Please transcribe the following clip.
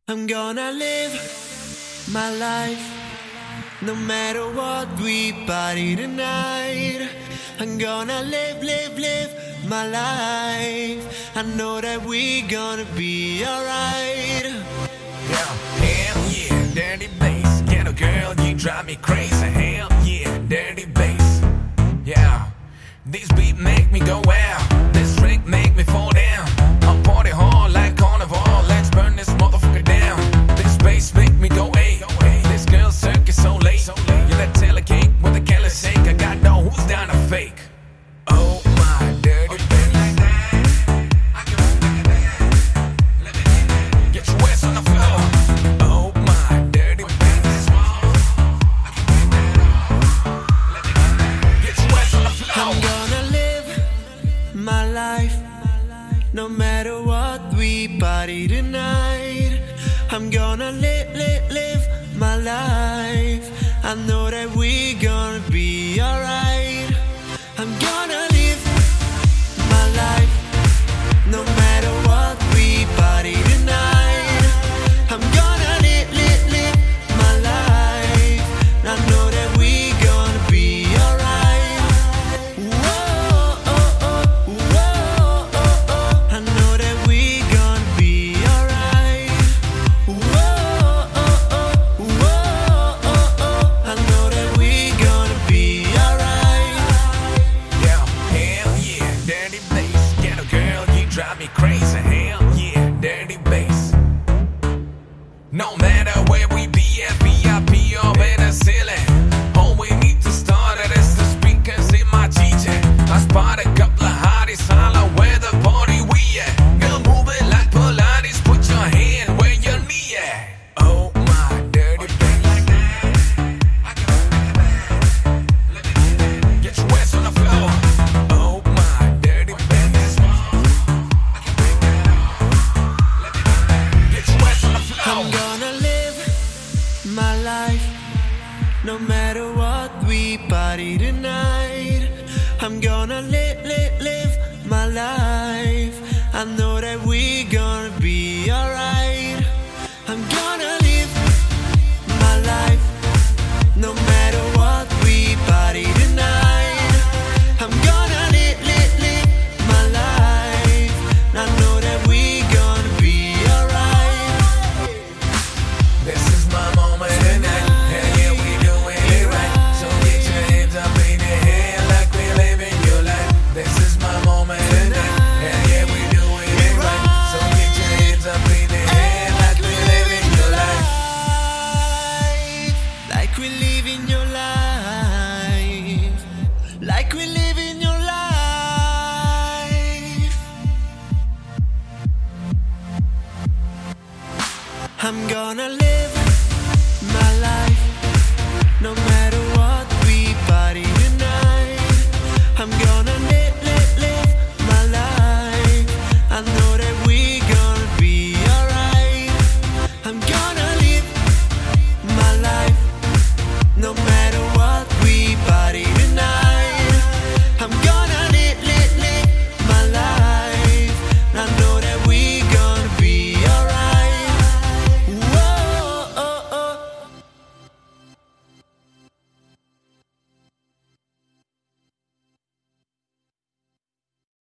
I'm gonna live my life, no matter what we party tonight. I'm gonna live my life. I know that we gonna be alright. Yeah, hell yeah, dirty bass. Ghetto girl, you drive me crazy. Hell yeah, dirty bass. Yeah, this beat make me go wow. This drink make me fall down. I party hard like carnival. Let's burn this motherfucker down. This bass make me go hey. This girl circus so late. You let tell a cake with a careless sake. I got no who's down to fake. Oh my dirty bass. Get your ass on the floor. Oh my dirty bass. Get your ass on the floor. I'm gonna live my life, no matter what we party tonight. I'm gonna live my life. I know that we gonna be alright. I'm gonna live my life, no matter what we party tonight. I'm gonna live my life. I know that we gonna be alright. Whoa, oh, oh, whoa, oh, oh. I know that we gonna be alright. Whoa, oh, oh, whoa, oh, oh. I know that we gonna be alright. Yeah, hell yeah, dirty bass. Ghetto girl, you drive me crazy. Hell yeah, dirty bass. No matter where we be at, VIP or better ceiling. All we need to start it is the speakers in my DJ. I spot a couple of hotties, holla where the party we at. Girl, move it like Pilates, put your hand where your knee at. Oh my dirty bass. Get your ass on the floor. Oh my dirty bass. Get your ass on the floor. I'm gonna live my life, no matter what we party tonight. I'm gonna live my life. I know that we gonna be alright. I'm gonna live my life, no matter what we party tonight. I'm gonna live my life. I know that we gonna be alright. This is my moment tonight. Hell yeah, we doing it right. So get your hands up in the air like we living your life. This is my moment tonight. Hell yeah, we doing it right. So get your hands up in the air like we living your life. Like we live in your life. Like we live in your life. I'm gonna live